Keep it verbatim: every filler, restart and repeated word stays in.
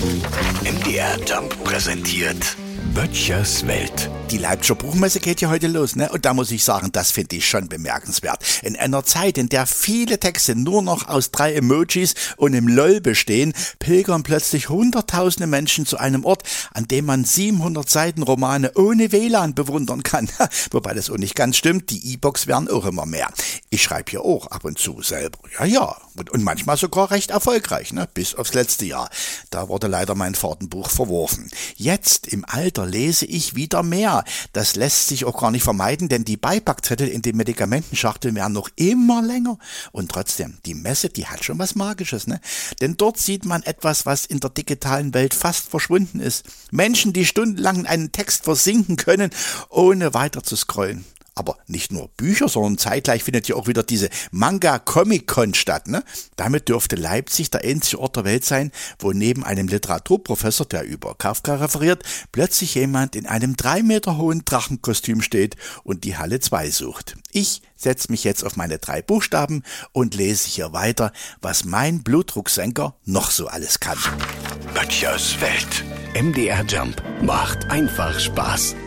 M D R Jump präsentiert Böttchers Welt. Die Leipziger Buchmesse geht ja heute los, ne? Und da muss ich sagen, das finde ich schon bemerkenswert. In einer Zeit, in der viele Texte nur noch aus drei Emojis und im LOL bestehen, pilgern plötzlich hunderttausende Menschen zu einem Ort, an dem man siebenhundert Seiten Romane ohne W L A N bewundern kann. Wobei das auch nicht ganz stimmt, die E-Books werden auch immer mehr. Ich schreibe hier auch ab und zu selber. Ja, ja. Und, und manchmal sogar recht erfolgreich, ne? Bis aufs letzte Jahr. Da wurde leider mein Fahrtenbuch verworfen. Jetzt im Alter lese ich wieder mehr. Das lässt sich auch gar nicht vermeiden, denn die Beipackzettel in den Medikamentenschachteln werden noch immer länger. Und trotzdem, die Messe, die hat schon was Magisches, ne? Denn dort sieht man etwas, was in der digitalen Welt fast verschwunden ist. Menschen, die stundenlang in einen Text versinken können, ohne weiter zu scrollen. Aber nicht nur Bücher, sondern zeitgleich findet ja auch wieder diese Manga-Comic-Con statt, ne? Damit dürfte Leipzig der einzige Ort der Welt sein, wo neben einem Literaturprofessor, der über Kafka referiert, plötzlich jemand in einem drei Meter hohen Drachenkostüm steht und die Halle zwei sucht. Ich setze mich jetzt auf meine drei Buchstaben und lese hier weiter, was mein Blutdrucksenker noch so alles kann. Böttchers Welt. M D R Jump macht einfach Spaß.